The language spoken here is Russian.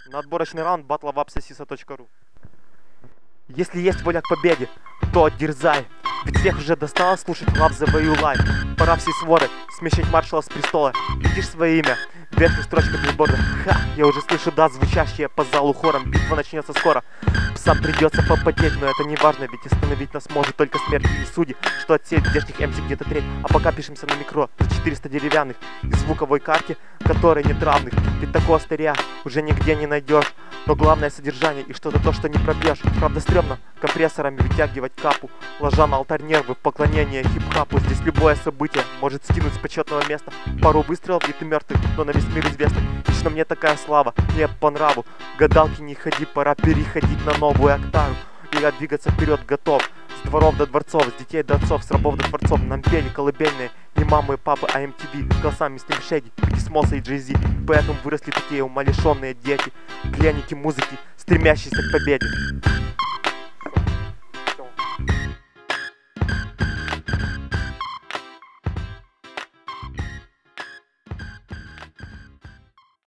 На отборочный раунд battleofapsasisa.ru. Если есть воля к победе, то дерзай. Ведь всех уже достало слушать Love the Way You Lie. Пора всей своры смещать маршала с престола. Видишь свое имя в верхних строчках билборда. Ха, я уже слышу да, звучащие по залу хором. Битва начнется скоро. Псам придется попотеть, но это не важно, ведь остановить нас может только смерть или судьи, что отсеет здешних МС где-то треть. А пока пишемся на микро за 400 деревянных и звуковой карте, которой нет равных. Ведь такого старья уже нигде не найдешь. Но главное содержание и что-то то, что не пробьешь. Правда стрёмно компрессорами вытягивать капу, ложа на алтарь нервы в поклонение хип-хапу. Здесь любое событие может скинуть с почетного места пару выстрелов, и ты мертвый, но на весь мир известный. Лично мне такая слава не по нраву. Гадалки не ходи, пора переходить на новую октаву. И я двигаться вперед готов. С дворов до дворцов, с детей до отцов, с рабов до творцов. Нам пели колыбельные не мамы и папы, а MTV. Голосами Slim Shady, Бигги Смолса и Jay-Z. Поэтому выросли такие умалишенные дети, пленники музыки, стремящиеся к победе.